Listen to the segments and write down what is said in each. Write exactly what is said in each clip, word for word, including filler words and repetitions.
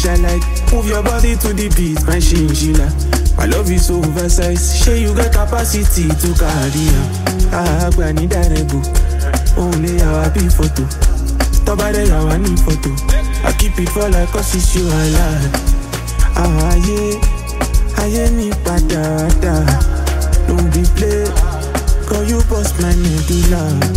wish I like. Move your body to the beat, my chinchilla. My love is so oversized. Sure you got capacity to carry her. Ah, I need that ego. Only our big photo. Stop by there, I need photo. I keep it for like cause it's you I like. Ah, yeah. Ah, yeah, me patata. Don't be play. Cause you bust my medulla.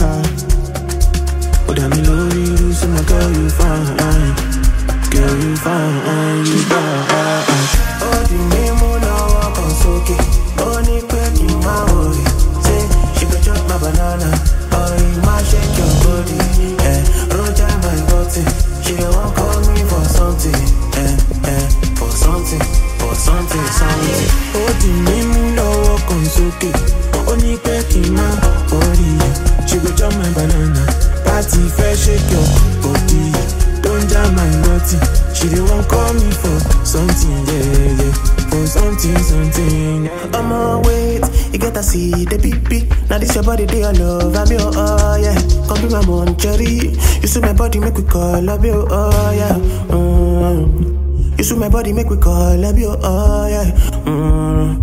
But I'm in love with you, so my girl you fine. Girl you fine, you bad. Oh, the name of now walk on soke. Oh, ni quick in my worry. Say, she could chop my banana. Oh, you might shake your body. Eh, Roger my body. She don't want call me for something. Eh, eh, for something, for something, something. Oh, the name of now walk on soke. Oh, ni quick in my body. She could chop my banana. Party fresh, shake your body. Don't jam my body. She don't want call me for something, yeah, yeah. For something, something, yeah. I'm on wait, you get to see the beep beep. Now this your body, they all love, I'm your, oh yeah. Come be my moncherry. You see my body, make we call up your, oh yeah. Mm. You see my body, make we call up your, oh yeah. Mm.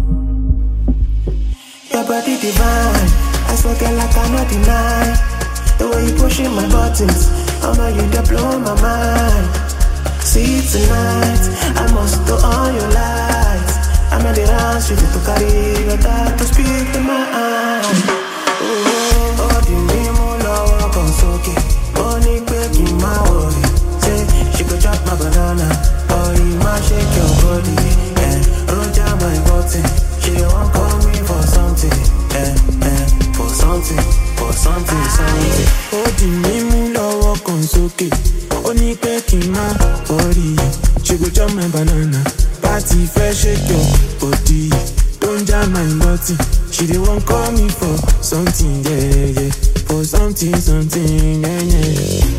Your body divine, I swear girl I cannot deny. The way you pushing my buttons, I know you that blow my mind. See tonight, I must go on your lights. I'm at the dance, you to carry your dad to speak to my eyes. Oh, oh, the name of love, walk on soke. Money quick in my worry. Say, she could chop my banana. Oh, you might shake your body. Yeah, Roger my body. She don't want call me for something. Yeah, yeah, for something, for something, something. Oh, the name of love, walk on soke. Only quick in my body. She go chop my banana. Party fresh, shake your body. Don't jam my body. She dey want call me for something, yeah, yeah. For something, something, yeah, yeah.